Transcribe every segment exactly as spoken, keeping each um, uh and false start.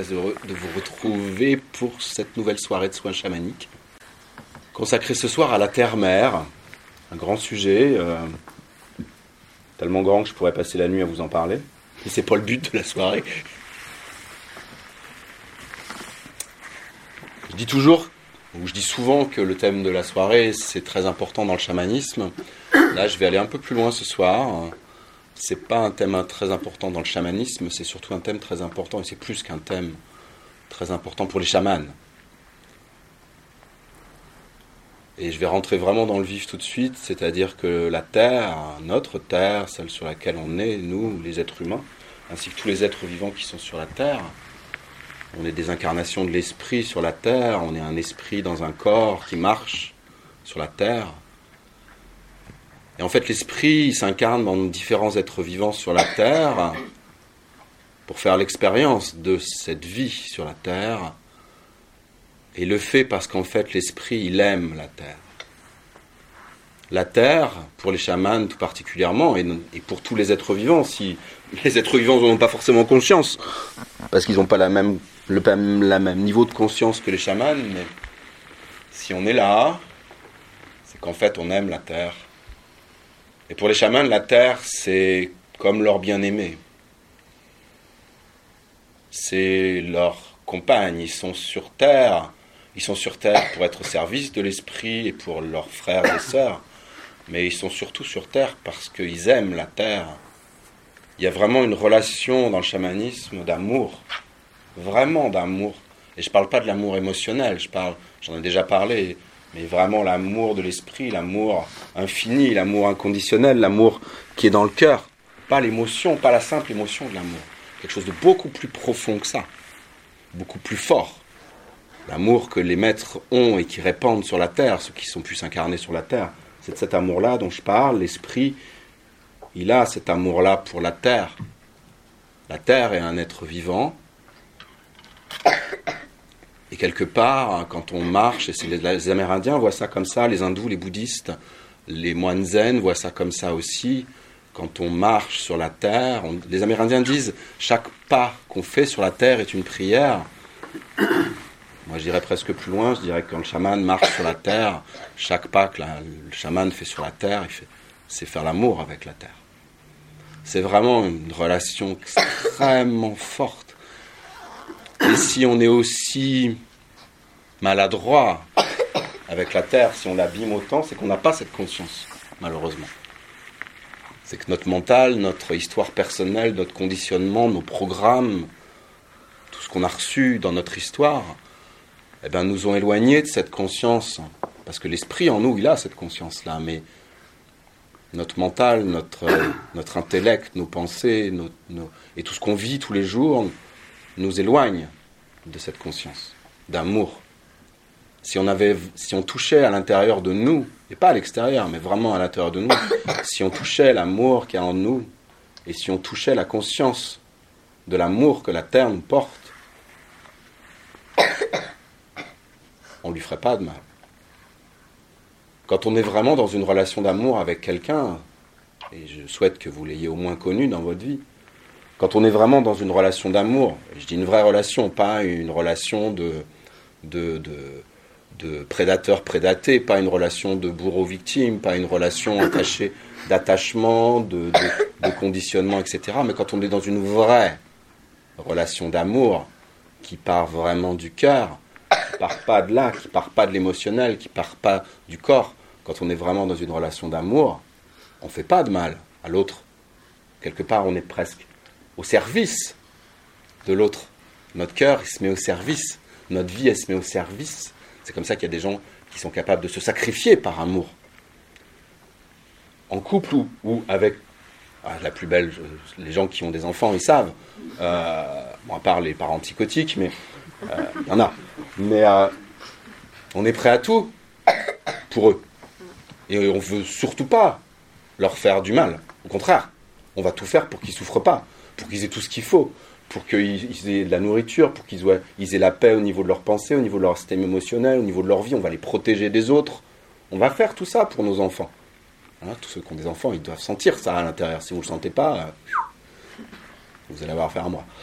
très heureux de vous retrouver pour cette nouvelle soirée de soins chamaniques, consacrée ce soir à la terre-mère, un grand sujet, euh, tellement grand que je pourrais passer la nuit à vous en parler, mais c'est pas le but de la soirée. Je dis toujours, ou je dis souvent que le thème de la soirée, c'est très important dans le chamanisme. Là, je vais aller un peu plus loin ce soir. C'est pas un thème très important dans le chamanisme, c'est surtout un thème très important, et c'est plus qu'un thème très important pour les chamans. Et je vais rentrer vraiment dans le vif tout de suite, c'est-à-dire que la Terre, notre Terre, celle sur laquelle on est, nous, les êtres humains, ainsi que tous les êtres vivants qui sont sur la Terre, on est des incarnations de l'esprit sur la Terre, on est un esprit dans un corps qui marche sur la Terre. Et en fait, l'esprit il s'incarne dans différents êtres vivants sur la Terre pour faire l'expérience de cette vie sur la Terre. Et il le fait parce qu'en fait, l'esprit, il aime la Terre. La Terre, pour les chamans tout particulièrement, et, et pour tous les êtres vivants, si les êtres vivants n'en ont pas forcément conscience, parce qu'ils n'ont pas la même, le la même niveau de conscience que les chamans, mais si on est là, c'est qu'en fait, on aime la Terre. Et pour les chamans, la terre, c'est comme leur bien-aimé. C'est leur compagne. Ils sont sur terre. Ils sont sur terre pour être au service de l'esprit et pour leurs frères et sœurs. Mais ils sont surtout sur terre parce qu'ils aiment la terre. Il y a vraiment une relation dans le chamanisme d'amour. Vraiment d'amour. Et je ne parle pas de l'amour émotionnel. Je parle, j'en ai déjà parlé. Mais vraiment l'amour de l'esprit, l'amour infini, l'amour inconditionnel, l'amour qui est dans le cœur. Pas l'émotion, pas la simple émotion de l'amour. Quelque chose de beaucoup plus profond que ça. Beaucoup plus fort. L'amour que les maîtres ont et qui répandent sur la terre, ceux qui sont plus incarnés sur la terre. C'est de cet amour-là dont je parle. L'esprit, il a cet amour-là pour la terre. La terre est un être vivant. Et quelque part, quand on marche, et c'est les, les Amérindiens voient ça comme ça, les hindous, les bouddhistes, les moines zen voient ça comme ça aussi. Quand on marche sur la terre, on, les Amérindiens disent chaque pas qu'on fait sur la terre est une prière. Moi, je dirais presque plus loin. Je dirais que quand le chaman marche sur la terre, chaque pas que la, le chaman fait sur la terre, il fait, c'est faire l'amour avec la terre. C'est vraiment une relation extrêmement forte. Et si on est aussi maladroit avec la terre, si on l'abîme autant, c'est qu'on n'a pas cette conscience, malheureusement. C'est que notre mental, notre histoire personnelle, notre conditionnement, nos programmes, tout ce qu'on a reçu dans notre histoire, eh ben, nous ont éloignés de cette conscience. Parce que l'esprit en nous, il a cette conscience-là, mais notre mental, notre, notre intellect, nos pensées, nos, nos, et tout ce qu'on vit tous les jours nous éloigne de cette conscience, d'amour. Si on avait, si on touchait à l'intérieur de nous, et pas à l'extérieur, mais vraiment à l'intérieur de nous, si on touchait l'amour qu'il y a en nous, et si on touchait la conscience de l'amour que la terre nous porte, on lui ferait pas de mal. Quand on est vraiment dans une relation d'amour avec quelqu'un, et je souhaite que vous l'ayez au moins connu dans votre vie, quand on est vraiment dans une relation d'amour, je dis une vraie relation, pas une relation de, de, de, de prédateur-prédaté, pas une relation de bourreau-victime, pas une relation attachée d'attachement, de, de, de conditionnement, et cetera. Mais quand on est dans une vraie relation d'amour qui part vraiment du cœur, qui part pas de là, qui part pas de l'émotionnel, qui part pas du corps, quand on est vraiment dans une relation d'amour, on ne fait pas de mal à l'autre. Quelque part, on est presque au service de l'autre. Notre cœur, il se met au service. Notre vie, elle se met au service. C'est comme ça qu'il y a des gens qui sont capables de se sacrifier par amour. En couple ou, ou avec... Ah, la plus belle, les gens qui ont des enfants, ils savent. Euh, bon, à part les parents psychotiques, mais il euh, y en a. Mais euh, on est prêt à tout pour eux. Et on ne veut surtout pas leur faire du mal. Au contraire, on va tout faire pour qu'ils ne souffrent pas, pour qu'ils aient tout ce qu'il faut, pour qu'ils aient de la nourriture, pour qu'ils aient, ils aient la paix au niveau de leurs pensées, au niveau de leur système émotionnel, au niveau de leur vie. On va les protéger des autres. On va faire tout ça pour nos enfants. Hein, tous ceux qui ont des enfants, ils doivent sentir ça à l'intérieur. Si vous ne le sentez pas... Euh... Vous allez avoir affaire à moi.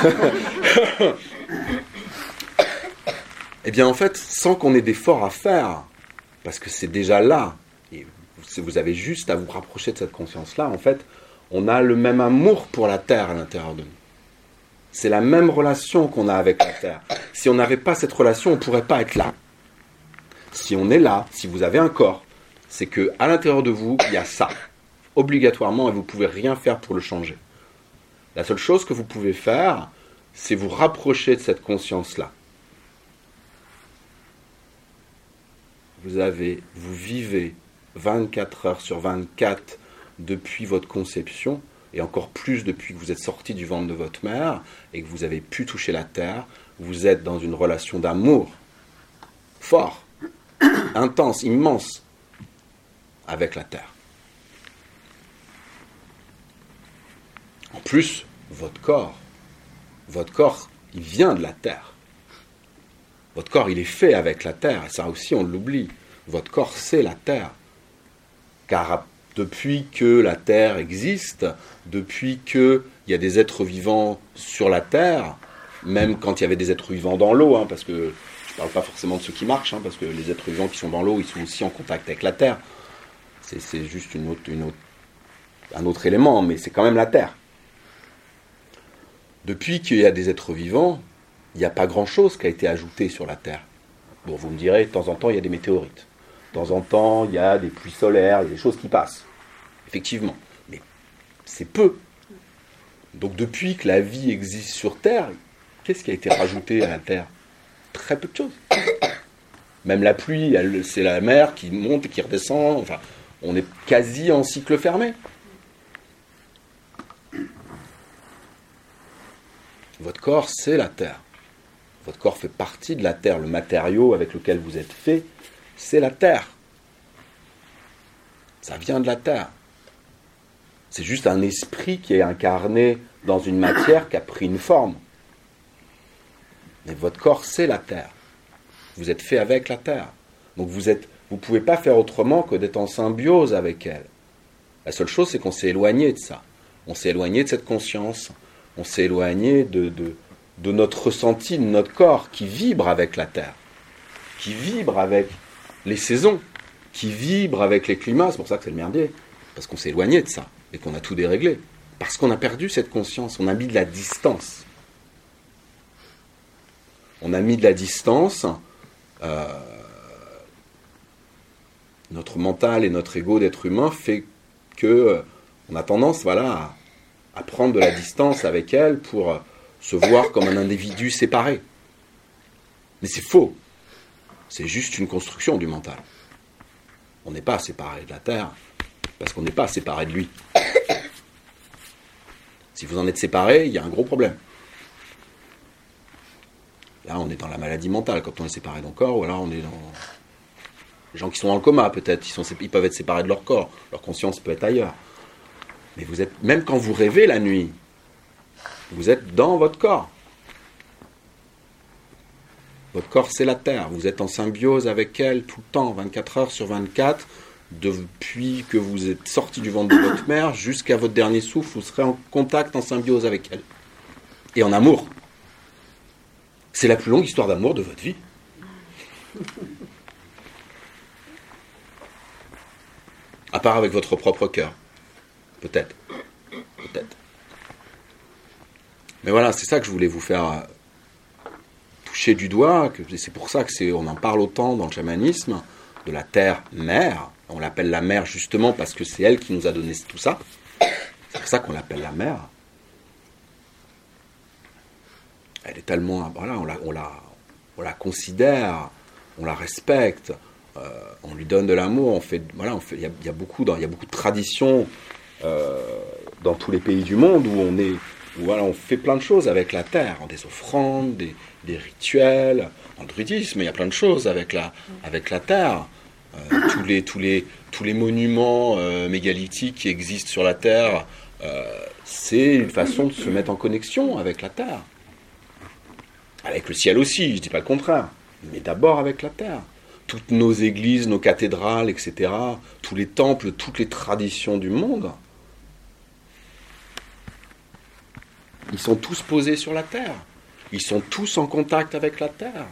Eh bien, en fait, sans qu'on ait d'efforts à faire, parce que c'est déjà là, et vous avez juste à vous rapprocher de cette conscience-là, en fait, on a le même amour pour la Terre à l'intérieur de nous. C'est la même relation qu'on a avec la Terre. Si on n'avait pas cette relation, on ne pourrait pas être là. Si on est là, si vous avez un corps, c'est qu'à l'intérieur de vous, il y a ça, obligatoirement, et vous ne pouvez rien faire pour le changer. La seule chose que vous pouvez faire, c'est vous rapprocher de cette conscience-là. Vous avez, vous vivez vingt-quatre heures sur vingt-quatre depuis votre conception, et encore plus depuis que vous êtes sorti du ventre de votre mère, et que vous avez pu toucher la terre, vous êtes dans une relation d'amour fort, intense, immense, avec la terre. En plus, votre corps, votre corps, il vient de la terre. Votre corps, il est fait avec la terre, et ça aussi on l'oublie. Votre corps, c'est la terre. Car depuis que la terre existe, depuis qu'il y a des êtres vivants sur la terre, même quand il y avait des êtres vivants dans l'eau, hein, parce que je ne parle pas forcément de ceux qui marchent, hein, parce que les êtres vivants qui sont dans l'eau, ils sont aussi en contact avec la terre. C'est, c'est juste une autre, une autre, un autre élément, mais c'est quand même la terre. Depuis qu'il y a des êtres vivants, il n'y a pas grand-chose qui a été ajouté sur la terre. Bon, vous me direz, de temps en temps, il y a des météorites. De temps en temps, il y a des pluies solaires, il y a des choses qui passent. Effectivement. Mais c'est peu. Donc depuis que la vie existe sur Terre, qu'est-ce qui a été rajouté à la Terre? Très peu de choses. Même la pluie, elle, c'est la mer qui monte et qui redescend. Enfin, on est quasi en cycle fermé. Votre corps, c'est la Terre. Votre corps fait partie de la Terre. Le matériau avec lequel vous êtes fait, c'est la Terre. Ça vient de la Terre. C'est juste un esprit qui est incarné dans une matière qui a pris une forme. Mais votre corps, c'est la Terre. Vous êtes fait avec la Terre. Donc vous êtes, vous ne pouvez pas faire autrement que d'être en symbiose avec elle. La seule chose, c'est qu'on s'est éloigné de ça. On s'est éloigné de cette conscience. On s'est éloigné de, de, de notre ressenti, de notre corps qui vibre avec la Terre, qui vibre avec les saisons, qui vibre avec les climats. C'est pour ça que c'est le merdier. Parce qu'on s'est éloigné de ça et qu'on a tout déréglé. Parce qu'on a perdu cette conscience. On a mis de la distance. On a mis de la distance. Euh, notre mental et notre ego d'être humain fait que euh, on a tendance, voilà, à, à prendre de la distance avec elle pour euh, se voir comme un individu séparé. Mais c'est faux. C'est juste une construction du mental. On n'est pas séparé de la Terre parce qu'on n'est pas séparé de lui. Si vous en êtes séparé, il y a un gros problème. Là, on est dans la maladie mentale quand on est séparé d'un corps, ou alors on est dans... Les gens qui sont dans le coma, peut-être, ils, sont... ils peuvent être séparés de leur corps. Leur conscience peut être ailleurs. Mais vous êtes, même quand vous rêvez la nuit, vous êtes dans votre corps. Votre corps, c'est la Terre. Vous êtes en symbiose avec elle tout le temps, vingt-quatre heures sur vingt-quatre, depuis que vous êtes sorti du ventre de votre mère jusqu'à votre dernier souffle, vous serez en contact, en symbiose avec elle. Et en amour. C'est la plus longue histoire d'amour de votre vie. À part avec votre propre cœur. Peut-être. Peut-être. Mais voilà, c'est ça que je voulais vous faire toucher du doigt. Que c'est pour ça que c'est, on en parle autant dans le chamanisme, de la terre-mère. On l'appelle la mère justement parce que c'est elle qui nous a donné tout ça. C'est pour ça qu'on l'appelle la mère. Elle est tellement... Voilà, on la, on la, on la considère, on la respecte, euh, on lui donne de l'amour. On fait, voilà, on fait, il y a, il y a beaucoup, dans, il y a beaucoup de traditions euh, dans tous les pays du monde où on est, où, voilà, on fait plein de choses avec la terre, des offrandes, des, des rituels. Dans le druidisme, il y a plein de choses avec la, avec la terre. Euh, tous les, tous les, tous les monuments euh, mégalithiques qui existent sur la terre, euh, c'est une façon de se mettre en connexion avec la terre. Avec le ciel aussi, je ne dis pas le contraire, mais d'abord avec la terre. Toutes nos églises, nos cathédrales, et cetera, tous les temples, toutes les traditions du monde, ils sont tous posés sur la terre. Ils sont tous en contact avec la terre.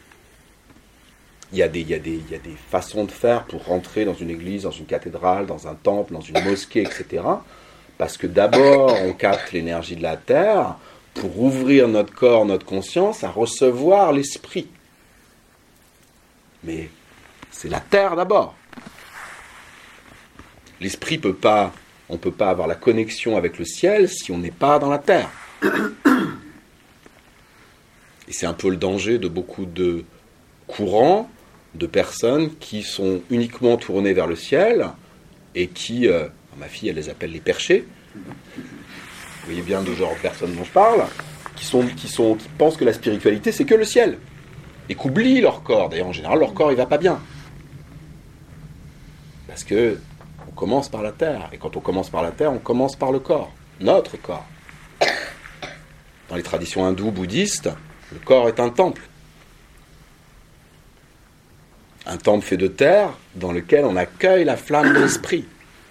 Il y a des, il y a des, il y a des façons de faire pour rentrer dans une église, dans une cathédrale, dans un temple, dans une mosquée, et cetera. Parce que d'abord, on capte l'énergie de la terre pour ouvrir notre corps, notre conscience à recevoir l'esprit. Mais c'est la terre d'abord. L'esprit peut pas, on ne peut pas avoir la connexion avec le ciel si on n'est pas dans la terre. Et c'est un peu le danger de beaucoup de courants, de personnes qui sont uniquement tournées vers le ciel et qui, euh, ma fille, elle les appelle les perchés. Vous voyez bien du genre de personnes dont je parle, qui, sont, qui, sont, qui pensent que la spiritualité, c'est que le ciel. Et qu'oublient leur corps. D'ailleurs, en général, leur corps, il va pas bien. Parce que on commence par la terre. Et quand on commence par la terre, on commence par le corps. Notre corps. Dans les traditions hindoues, bouddhistes, le corps est un temple. Un temple fait de terre dans lequel on accueille la flamme de l'esprit.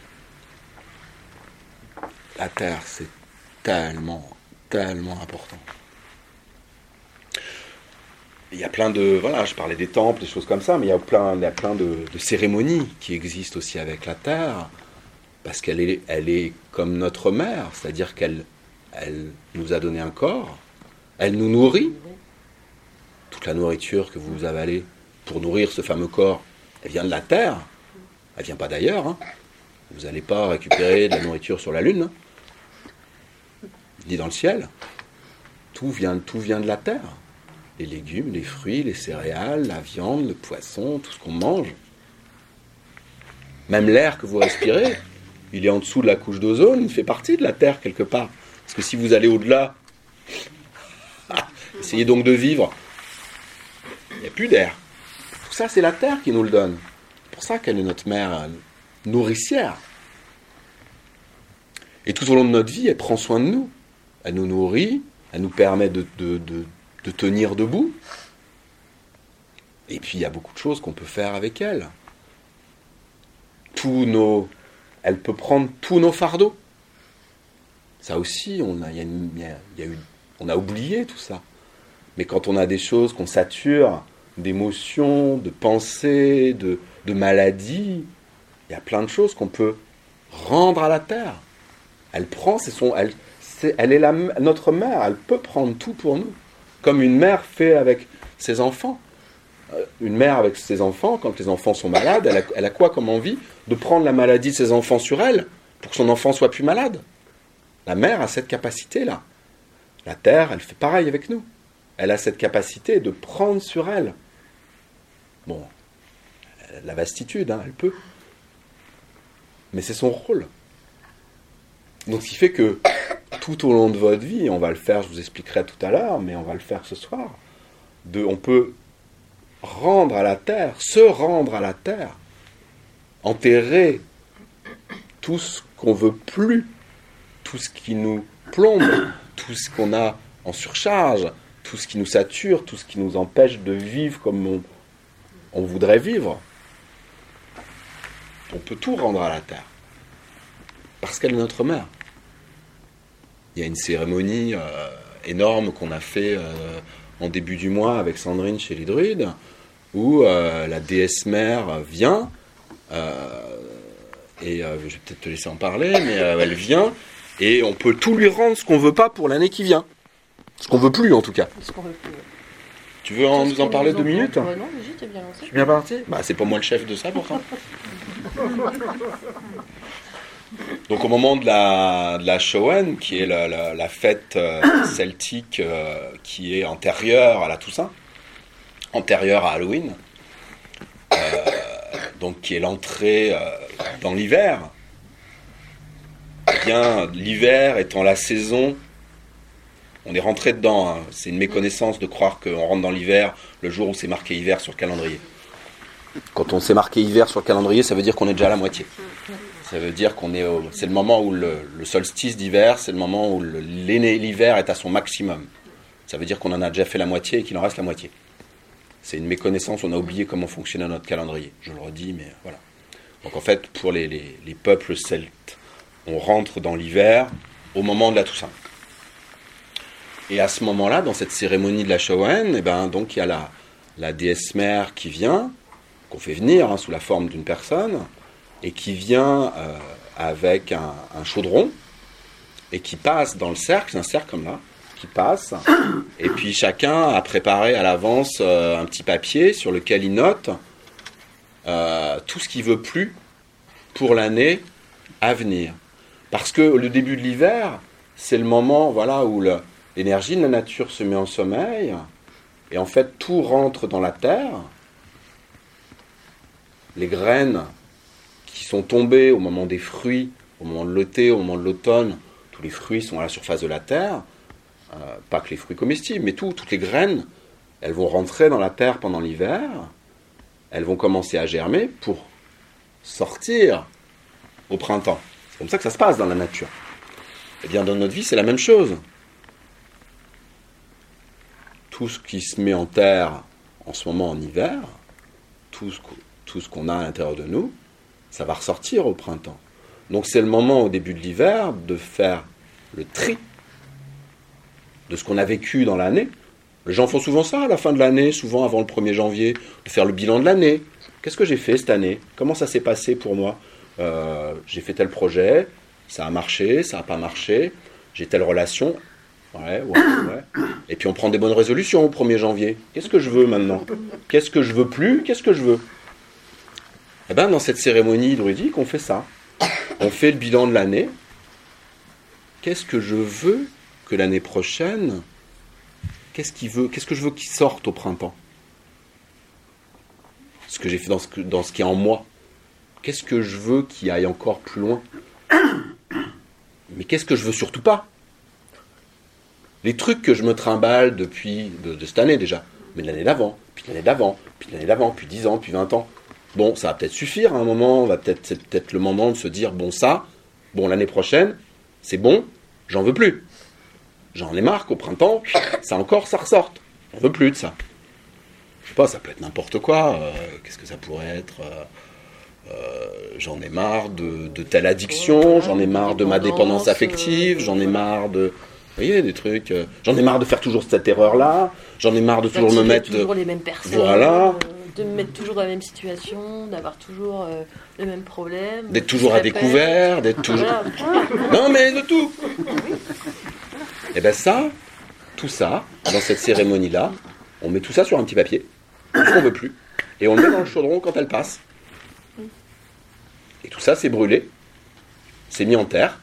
La terre, c'est tellement, tellement important. Il y a plein de... Voilà, je parlais des temples, des choses comme ça, mais il y a plein, il y a plein de, de cérémonies qui existent aussi avec la terre, parce qu'elle est, elle est comme notre mère, c'est-à-dire qu'elle elle nous a donné un corps, elle nous nourrit. Toute la nourriture que vous avalez pour nourrir ce fameux corps, elle vient de la terre, elle ne vient pas d'ailleurs. Hein. Vous n'allez pas récupérer de la nourriture sur la lune, hein, ni dans le ciel. Tout vient, tout vient de la terre. Les légumes, les fruits, les céréales, la viande, le poisson, tout ce qu'on mange. Même l'air que vous respirez, il est en dessous de la couche d'ozone, il fait partie de la terre quelque part. Parce que si vous allez au-delà, essayez donc de vivre, il n'y a plus d'air. Tout ça, c'est la terre qui nous le donne. C'est pour ça qu'elle est notre mère nourricière. Et tout au long de notre vie, elle prend soin de nous. Elle nous nourrit, elle nous permet de, de, de, de tenir debout. Et puis, il y a beaucoup de choses qu'on peut faire avec elle. Tous nos... Elle peut prendre tous nos fardeaux. Ça aussi, on a, il y a une, il y a, il y a eu, on a oublié tout ça. Mais quand on a des choses qu'on sature d'émotions, de pensées, de, de maladies, il y a plein de choses qu'on peut rendre à la terre. Elle prend, c'est son, elle, c'est, elle est la, notre mère, elle peut prendre tout pour nous. Comme une mère fait avec ses enfants. Une mère avec ses enfants, quand les enfants sont malades, elle a, elle a quoi comme envie? De prendre la maladie de ses enfants sur elle, pour que son enfant soit plus malade. La mère a cette capacité-là. La terre, elle fait pareil avec nous. Elle a cette capacité de prendre sur elle. Bon, la vastitude, hein, elle peut. Mais c'est son rôle. Donc, ce qui fait que tout au long de votre vie, on va le faire, je vous expliquerai tout à l'heure, mais on va le faire ce soir, de, on peut rendre à la terre, se rendre à la terre, enterrer tout ce qu'on veut plus, tout ce qui nous plombe, tout ce qu'on a en surcharge, tout ce qui nous sature, tout ce qui nous empêche de vivre comme on, on voudrait vivre. On peut tout rendre à la terre. Parce qu'elle est notre mère. Il y a une cérémonie euh, énorme qu'on a fait euh, en début du mois avec Sandrine chez les druides, où euh, la déesse mère vient, euh, et euh, je vais peut-être te laisser en parler, mais euh, elle vient, et on peut tout lui rendre ce qu'on veut pas pour l'année qui vient. Ce qu'on veut plus, en tout cas. Ce qu'on veut plus. Tu veux en, nous en parler deux minutes? Ouais, non, mais j'étais bien lancé. Je suis bien parti. Bah, c'est pas moi le chef de ça, pourtant. Donc, au moment de la, de la Samhain, qui est la, la, la fête euh, celtique euh, qui est antérieure à la Toussaint, antérieure à Halloween, euh, donc qui est l'entrée euh, dans l'hiver, eh bien, l'hiver étant la saison, on est rentré dedans, hein. C'est une méconnaissance de croire qu'on rentre dans l'hiver le jour où c'est marqué hiver sur le calendrier. Quand on s'est marqué hiver sur le calendrier, ça veut dire qu'on est déjà à la moitié. Ça veut dire qu'on est au, c'est le moment où le, le solstice d'hiver, c'est le moment où le, l'hiver est à son maximum. Ça veut dire qu'on en a déjà fait la moitié et qu'il en reste la moitié. C'est une méconnaissance, on a oublié comment fonctionnait notre calendrier. Je le redis, mais voilà. Donc en fait, pour les, les, les peuples celtes, on rentre dans l'hiver au moment de la Toussaint. Et à ce moment-là, dans cette cérémonie de la Showen, eh ben, donc il y a la, la déesse mère qui vient, qu'on fait venir hein, sous la forme d'une personne, et qui vient euh, avec un, un chaudron, et qui passe dans le cercle, c'est un cercle comme là, qui passe, et puis chacun a préparé à l'avance euh, un petit papier sur lequel il note euh, tout ce qu'il veut plus pour l'année à venir. Parce que le début de l'hiver, c'est le moment voilà, où le, l'énergie de la nature se met en sommeil, et en fait tout rentre dans la terre. Les graines qui sont tombées au moment des fruits, au moment de l'été, au moment de l'automne, tous les fruits sont à la surface de la terre, euh, pas que les fruits comestibles, mais tout, toutes les graines, elles vont rentrer dans la terre pendant l'hiver, elles vont commencer à germer pour sortir au printemps. C'est comme ça que ça se passe dans la nature. Eh bien, dans notre vie, c'est la même chose. Tout ce qui se met en terre en ce moment en hiver, tout ce, tout ce qu'on a à l'intérieur de nous, ça va ressortir au printemps. Donc c'est le moment au début de l'hiver de faire le tri de ce qu'on a vécu dans l'année. Les gens font souvent ça à la fin de l'année, souvent avant le premier janvier, de faire le bilan de l'année. Qu'est-ce que j'ai fait cette année? Comment ça s'est passé pour moi? euh, J'ai fait tel projet, ça a marché, ça n'a pas marché, j'ai telle relation. Ouais, ouais, ouais. Et puis on prend des bonnes résolutions au premier janvier. Qu'est-ce que je veux maintenant? Qu'est-ce que je veux plus? Qu'est-ce que je veux? Eh bien, dans cette cérémonie druidique, on fait ça. On fait le bilan de l'année. Qu'est-ce que je veux que l'année prochaine, qu'est-ce qu'il veut, qu'est-ce que je veux qu'il sorte au printemps? Ce que j'ai fait dans ce, dans ce qui est en moi. Qu'est-ce que je veux qui aille encore plus loin? Mais qu'est-ce que je veux surtout pas? Les trucs que je me trimballe depuis de, de cette année déjà, mais de l'année d'avant, puis de l'année d'avant, puis de l'année d'avant, puis dix ans, puis vingt ans. Bon, ça va peut-être suffire à un moment, va peut-être, c'est peut-être le moment de se dire, bon ça, bon l'année prochaine, c'est bon, j'en veux plus. J'en ai marre qu'au printemps, ça encore, ça ressorte. J'en veux plus de ça. Je sais pas, ça peut être n'importe quoi. Euh, qu'est-ce que ça pourrait être euh, euh, J'en ai marre de, de telle addiction, j'en ai marre de ma dépendance affective, j'en ai marre de... Vous voyez, des trucs... Euh, j'en ai marre de faire toujours cette erreur-là, j'en ai marre de toujours me mettre... toujours les mêmes personnes. Voilà. Euh, de me mettre toujours dans la même situation, d'avoir toujours euh, le même problème. D'être toujours à découvert, d'être toujours... Voilà. Non, mais de tout. Et bien ça, tout ça, dans cette cérémonie-là, on met tout ça sur un petit papier, tout ce qu'on veut plus, et on le met dans le chaudron quand elle passe. Et tout ça, c'est brûlé, c'est mis en terre,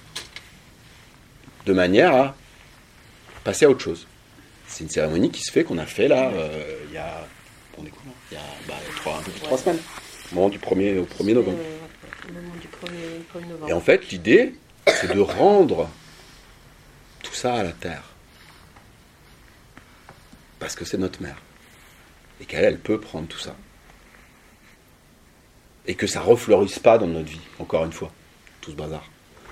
de manière à passer à autre chose. C'est une cérémonie qui se fait, qu'on a fait là, euh, il y a... On est comment? Il y a bah, trois, un peu plus de trois semaines, au moment du premier, au premier novembre. Euh, au moment du premier novembre. Et en fait, l'idée, c'est de rendre tout ça à la terre. Parce que c'est notre mère. Et qu'elle, elle peut prendre tout ça. Et que ça ne refleurisse pas dans notre vie, encore une fois, tout ce bazar.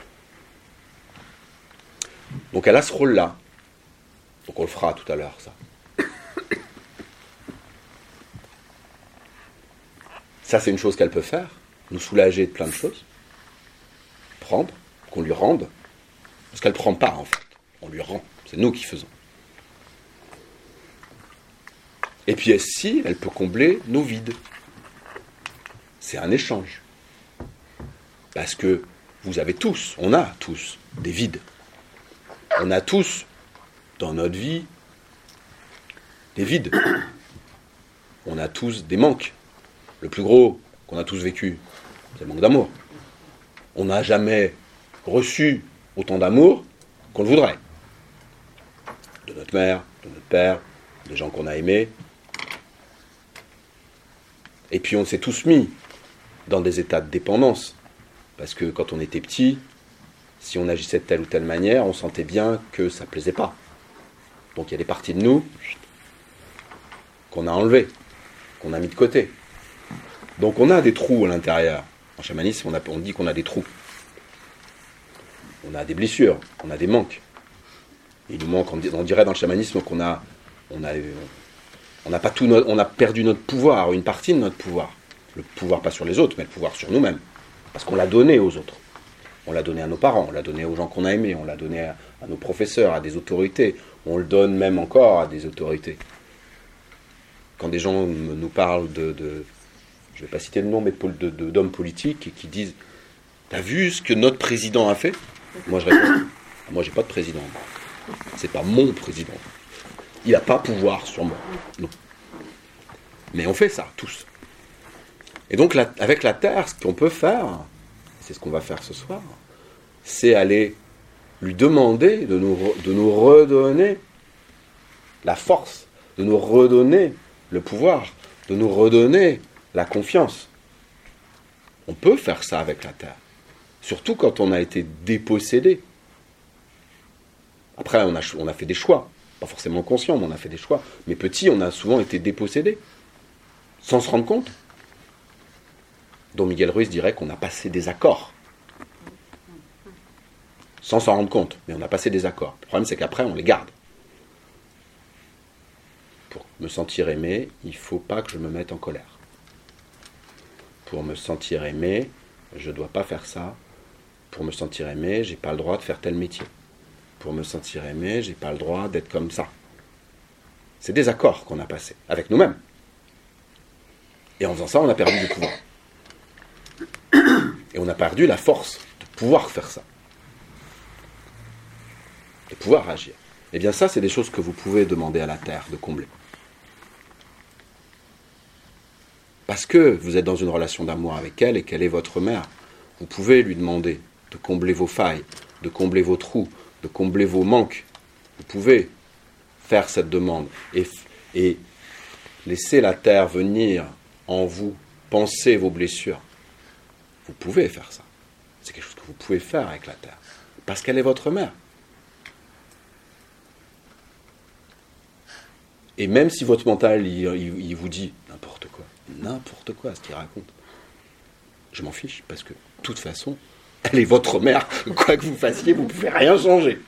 Donc elle a ce rôle-là. Donc on le fera tout à l'heure, ça. Ça, c'est une chose qu'elle peut faire, nous soulager de plein de choses. Prendre, qu'on lui rende. Parce qu'elle ne prend pas, en fait. On lui rend. C'est nous qui faisons. Et puis, si, elle peut combler nos vides. C'est un échange. Parce que vous avez tous, on a tous, des vides. On a tous, dans notre vie, des vides. On a tous des manques. Le plus gros qu'on a tous vécu, c'est le manque d'amour. On n'a jamais reçu autant d'amour qu'on le voudrait. De notre mère, de notre père, des gens qu'on a aimés. Et puis on s'est tous mis dans des états de dépendance. Parce que quand on était petit, si on agissait de telle ou telle manière, on sentait bien que ça ne plaisait pas. Donc il y a des parties de nous qu'on a enlevées, qu'on a mis de côté. Donc on a des trous à l'intérieur. En chamanisme, on, a, on dit qu'on a des trous. On a des blessures, on a des manques. Il nous manque, on dirait dans le chamanisme qu'on a, on a, on a pas tout, notre, on a perdu notre pouvoir, une partie de notre pouvoir. Le pouvoir pas sur les autres, mais le pouvoir sur nous-mêmes, parce qu'on l'a donné aux autres. On l'a donné à nos parents, on l'a donné aux gens qu'on a aimés, on l'a donné à, à nos professeurs, à des autorités. On le donne même encore à des autorités. Quand des gens nous parlent de, de je ne vais pas citer le nom, mais de, de, de, d'hommes politiques et qui disent « T'as vu ce que notre président a fait ?» Moi je réponds « Moi j'ai pas de président. C'est pas mon président. Il n'a pas pouvoir sur moi. » Non. Mais on fait ça, tous. Et donc la, avec la Terre, ce qu'on peut faire, c'est ce qu'on va faire ce soir, c'est aller lui demander de nous, de nous redonner la force, de nous redonner le pouvoir, de nous redonner la confiance. On peut faire ça avec la Terre. Surtout quand on a été dépossédé. Après, on a, on a fait des choix. Pas forcément conscients, mais on a fait des choix. Mais petit, on a souvent été dépossédé. Sans se rendre compte. Don Miguel Ruiz dirait qu'on a passé des accords. Sans s'en rendre compte. Mais on a passé des accords. Le problème, c'est qu'après, on les garde. Pour me sentir aimé, il ne faut pas que je me mette en colère. Pour me sentir aimé, je ne dois pas faire ça. Pour me sentir aimé, je n'ai pas le droit de faire tel métier. Pour me sentir aimé, je n'ai pas le droit d'être comme ça. C'est des accords qu'on a passés, avec nous-mêmes. Et en faisant ça, on a perdu du pouvoir. Et on a perdu la force de pouvoir faire ça. De pouvoir agir. Eh bien ça, c'est des choses que vous pouvez demander à la Terre de combler. Parce que vous êtes dans une relation d'amour avec elle et qu'elle est votre mère, vous pouvez lui demander de combler vos failles, de combler vos trous, de combler vos manques. Vous pouvez faire cette demande et, et laisser la Terre venir en vous, penser vos blessures. Vous pouvez faire ça. C'est quelque chose que vous pouvez faire avec la Terre. Parce qu'elle est votre mère. Et même si votre mental, il, il, il vous dit n'importe quoi, n'importe quoi ce qu'il raconte, je m'en fiche, parce que de toute façon, elle est votre mère. Quoi que vous fassiez, vous ne pouvez rien changer.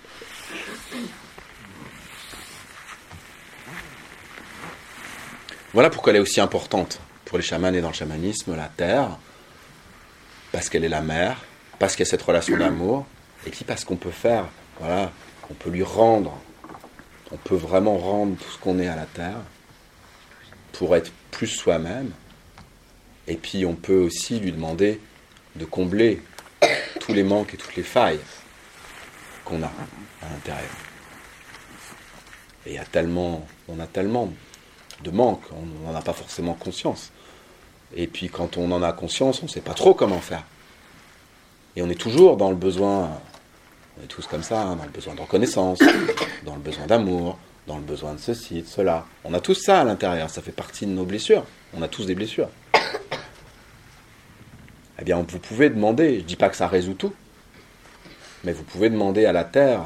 Voilà pourquoi elle est aussi importante pour les chamans et dans le chamanisme, la Terre, parce qu'elle est la mère, parce qu'il y a cette relation d'amour, et puis parce qu'on peut faire, voilà, on peut lui rendre, on peut vraiment rendre tout ce qu'on est à la Terre, pour être plus soi-même, et puis on peut aussi lui demander de combler tous les manques et toutes les failles qu'on a à l'intérieur. Et il y a tellement, on a tellement de manques, on n'en a pas forcément conscience. Et puis quand on en a conscience, on ne sait pas trop comment faire. Et on est toujours dans le besoin, on est tous comme ça, hein, dans le besoin de reconnaissance, dans le besoin d'amour, dans le besoin de ceci, de cela. On a tous ça à l'intérieur, ça fait partie de nos blessures. On a tous des blessures. Eh bien, vous pouvez demander, je ne dis pas que ça résout tout, mais vous pouvez demander à la Terre,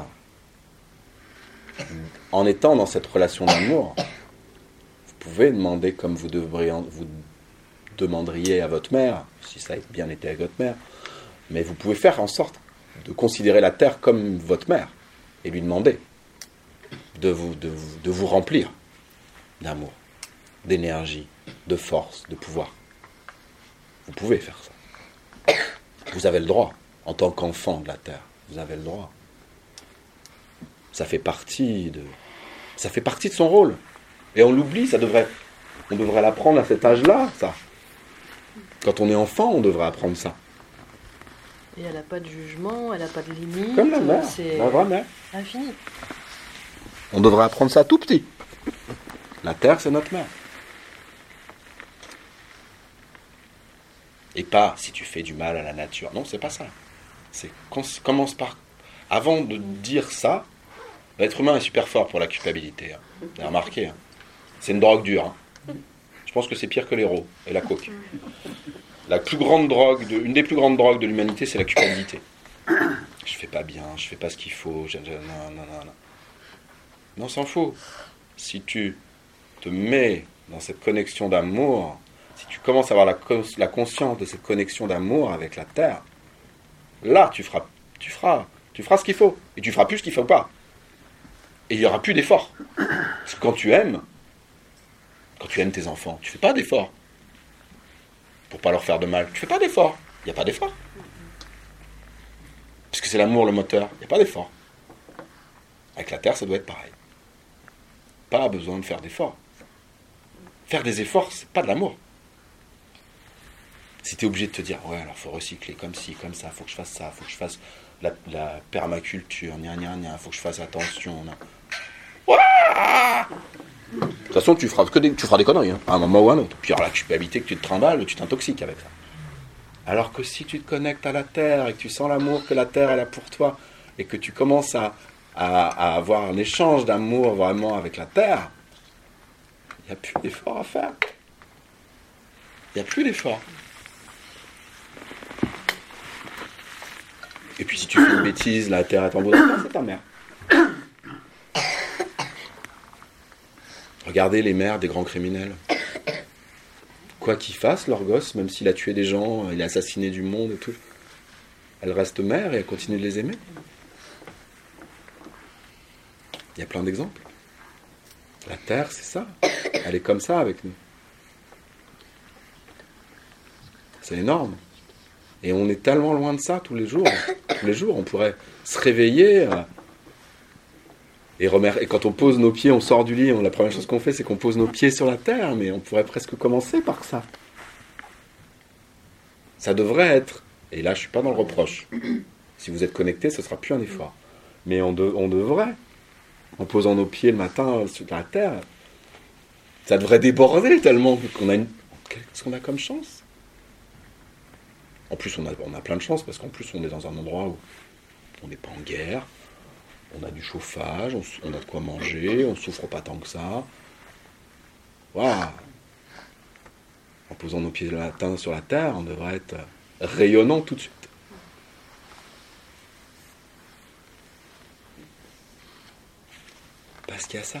en étant dans cette relation d'amour, vous pouvez demander comme vous, devriez, vous demanderiez à votre mère, si ça a bien été avec votre mère, mais vous pouvez faire en sorte de considérer la Terre comme votre mère et lui demander de vous, de vous, de vous remplir d'amour, d'énergie, de force, de pouvoir. Vous pouvez faire ça. Vous avez le droit, en tant qu'enfant de la Terre, vous avez le droit. Ça fait partie de, ça fait partie de son rôle. Et on l'oublie, ça devrait, on devrait l'apprendre à cet âge-là, ça. Quand on est enfant, on devrait apprendre ça. Et elle n'a pas de jugement, elle n'a pas de limite. Comme la mère, c'est la vraie mère. infini. On devrait apprendre ça tout petit. La Terre, c'est notre mère. Et pas si tu fais du mal à la nature. Non, c'est pas ça. C'est commence par. Avant de dire ça, l'être humain est super fort pour la culpabilité. Hein. Vous avez remarqué. Hein. C'est une drogue dure. Hein. Je pense que c'est pire que l'héros et la coke. La plus grande drogue, de, une des plus grandes drogues de l'humanité, c'est la culpabilité. Je fais pas bien, je fais pas ce qu'il faut. Je, je, non, non, non, non. Non, on s'en fout. Si tu te mets dans cette connexion d'amour, si tu commences à avoir la, la conscience de cette connexion d'amour avec la Terre, là, tu feras, tu feras, tu feras ce qu'il faut. Et tu feras plus ce qu'il ne faut pas. Et il n'y aura plus d'effort. Parce que quand tu aimes, quand tu aimes tes enfants, tu ne fais pas d'effort. Pour ne pas leur faire de mal. Tu ne fais pas d'effort. Il n'y a pas d'effort. que c'est l'amour le moteur. Il n'y a pas d'effort. Avec la terre, ça doit être pareil. Pas besoin de faire d'efforts. Faire des efforts, c'est pas de l'amour. Si tu es obligé de te dire, ouais, alors faut recycler comme ci, comme ça, faut que je fasse ça, faut que je fasse la, la permaculture, gna gna gna, faut que je fasse attention. Ouah, de toute façon, tu feras, que des, tu feras des conneries, hein, à un moment ou à un autre. Puis alors là, tu peux éviter que tu te trimbales, tu t'intoxiques avec ça. Alors que si tu te connectes à la terre et que tu sens l'amour que la terre elle a pour toi, et que tu commences à, à, à avoir un échange d'amour vraiment avec la terre, il n'y a plus d'effort à faire. Il n'y a plus d'effort. Et puis si tu fais une bêtise, la terre est en bout de c'est ta mère. Regardez les mères des grands criminels. Quoi qu'ils fassent, leur gosse, même s'il a tué des gens, il a assassiné du monde et tout, elle reste mère et elle continue de les aimer. Il y a plein d'exemples. La terre, c'est ça. Elle est comme ça avec nous. C'est énorme. Et on est tellement loin de ça tous les jours. Tous les jours, on pourrait se réveiller. Euh, et, remer- et quand on pose nos pieds, on sort du lit, on, la première chose qu'on fait, c'est qu'on pose nos pieds sur la terre. Mais on pourrait presque commencer par ça. Ça devrait être. Et là, je ne suis pas dans le reproche. Si vous êtes connecté, ce ne sera plus un effort. Mais on, de- on devrait, en posant nos pieds le matin sur la terre, ça devrait déborder tellement qu'on a une... Qu'est-ce qu'on a comme chance ? En plus, on a, on a plein de chance, parce qu'en plus, on est dans un endroit où on n'est pas en guerre, on a du chauffage, on, on a de quoi manger, on ne souffre pas tant que ça. Waouh ! En posant nos pieds le matin sur la terre, on devrait être rayonnant tout de suite. Parce qu'il y a ça.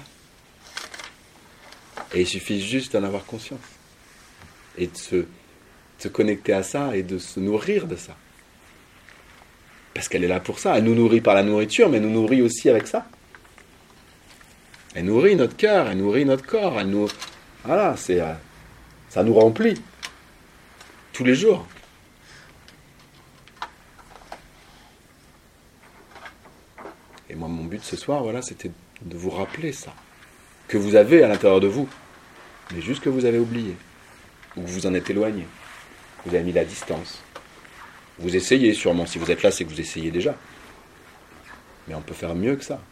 Et il suffit juste d'en avoir conscience. Et de se... se connecter à ça et de se nourrir de ça. Parce qu'elle est là pour ça. Elle nous nourrit par la nourriture, mais elle nous nourrit aussi avec ça. Elle nourrit notre cœur, elle nourrit notre corps. Elle nous... Voilà, c'est, euh, ça nous remplit. Tous les jours. Et moi, mon but ce soir, voilà, c'était de vous rappeler ça. Que vous avez à l'intérieur de vous. Mais juste que vous avez oublié. Ou que vous en êtes éloigné. Vous avez mis la distance. Vous essayez sûrement. Si vous êtes là, c'est que vous essayez déjà. Mais on peut faire mieux que ça.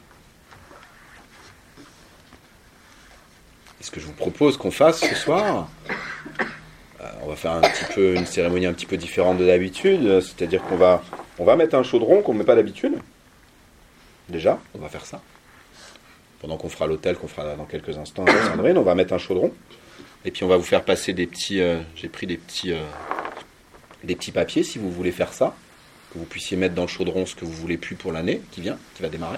Et ce que je vous propose qu'on fasse ce soir, euh, on va faire un petit peu une cérémonie un petit peu différente de d'habitude. C'est-à-dire qu'on va, on va mettre un chaudron qu'on ne met pas d'habitude. Déjà, on va faire ça. Pendant qu'on fera l'hôtel, qu'on fera dans quelques instants à Alexandrine, on va mettre un chaudron. Et puis on va vous faire passer des petits... Euh, j'ai pris des petits... Euh, des petits papiers, si vous voulez faire ça, que vous puissiez mettre dans le chaudron ce que vous voulez plus pour l'année qui vient, qui va démarrer.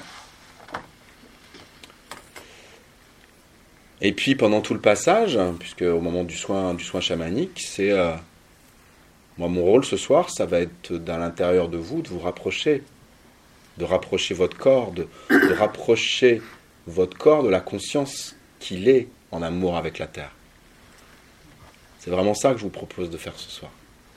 Et puis pendant tout le passage, puisque au moment du soin, du soin chamanique, c'est euh, moi mon rôle ce soir, ça va être dans l'intérieur de vous de vous rapprocher, de rapprocher votre corps, de, de rapprocher votre corps de la conscience qu'il est en amour avec la terre. C'est vraiment ça que je vous propose de faire ce soir.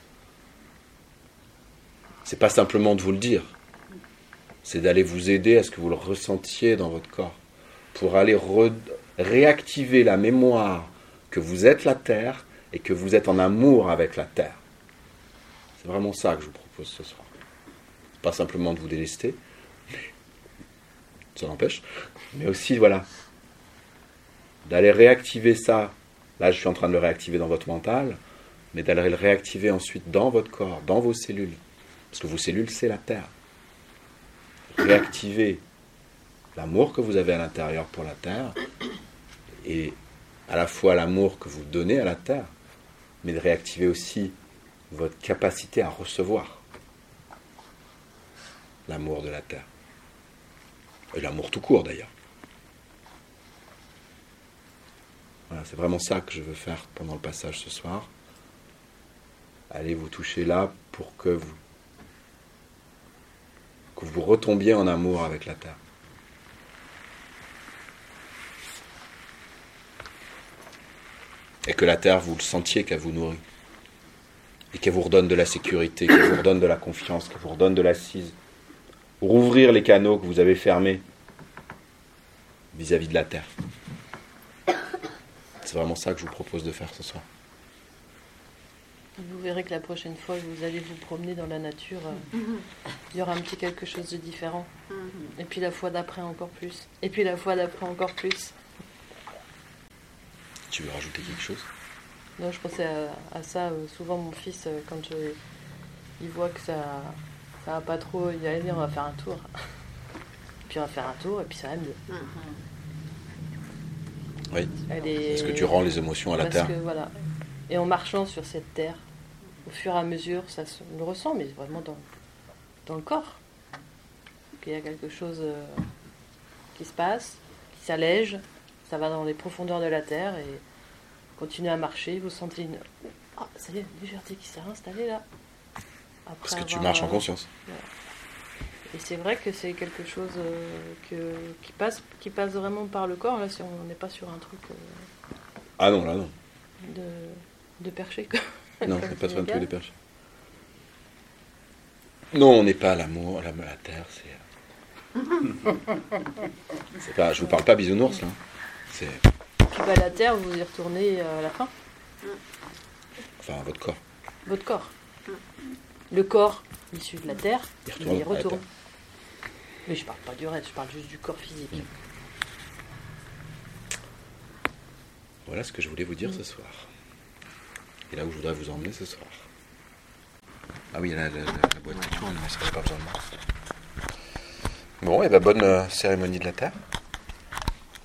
C'est pas simplement de vous le dire, c'est d'aller vous aider à ce que vous le ressentiez dans votre corps, pour aller re- réactiver la mémoire que vous êtes la terre et que vous êtes en amour avec la terre. C'est vraiment ça que je vous propose ce soir. Pas simplement de vous délester, mais ça n'empêche, mais aussi, voilà, d'aller réactiver ça. Là, je suis en train de le réactiver dans votre mental, mais d'aller le réactiver ensuite dans votre corps, dans vos cellules. Parce que vos cellules, c'est la terre. Réactivez l'amour que vous avez à l'intérieur pour la terre, et à la fois l'amour que vous donnez à la terre, mais de réactiver aussi votre capacité à recevoir l'amour de la terre. Et l'amour tout court, d'ailleurs. Voilà, c'est vraiment ça que je veux faire pendant le passage ce soir. Allez vous toucher là pour que vous que vous retombiez en amour avec la terre. Et que la terre, vous le sentiez qu'elle vous nourrit. Et qu'elle vous redonne de la sécurité, qu'elle vous redonne de la confiance, qu'elle vous redonne de l'assise. rouvrir les canaux que vous avez fermés vis-à-vis de la terre. C'est vraiment ça que je vous propose de faire ce soir. Vous verrez que la prochaine fois que vous allez vous promener dans la nature, euh, il y aura un petit quelque chose de différent. Et puis la fois d'après encore plus. Et puis la fois d'après encore plus. Tu veux rajouter quelque chose? Non, je pensais à, à ça. euh, souvent, mon fils, euh, quand je, il voit que ça, ça va pas trop, il va dire on va faire un tour. Puis on va faire un tour et puis ça va mieux. Oui. Elle est- Est-ce que tu rends les émotions à la Parce terre? que, voilà. Et en marchant sur cette terre, au fur et à mesure, ça se, on le ressent, mais vraiment dans, dans le corps. Qu'il y a quelque chose euh, qui se passe, qui s'allège, ça va dans les profondeurs de la terre et continuez à marcher, vous sentez une. Ah, ça y est, une légèreté qui s'est installée là. Après Parce que tu avoir, marches en euh, conscience. Et c'est vrai que c'est quelque chose euh, que, qui, passe, qui passe vraiment par le corps. Là, si on n'est pas sur un truc euh, Ah non, là non. de, de perché. Quoi. Non, Comme c'est pas c'est sur un le truc cas. des perches. Non, on n'est pas à l'amour, la, la terre, c'est... c'est pas, je vous parle pas bisounours, là. C'est... Puis bah, la terre, vous y retournez euh, à la fin. Enfin, votre corps. Votre corps. Le corps issu de la terre, Il il retourne y à la retourne. terre. Mais je parle pas du reste, je parle juste du corps physique. Mm. Voilà ce que je voulais vous dire Mm. ce soir. Et là où je voudrais vous emmener ce soir. Ah oui, la, la, la, la boîte qui tourne, mais ça n'a pas besoin de moi. Bon, et ben bonne euh, cérémonie de la terre.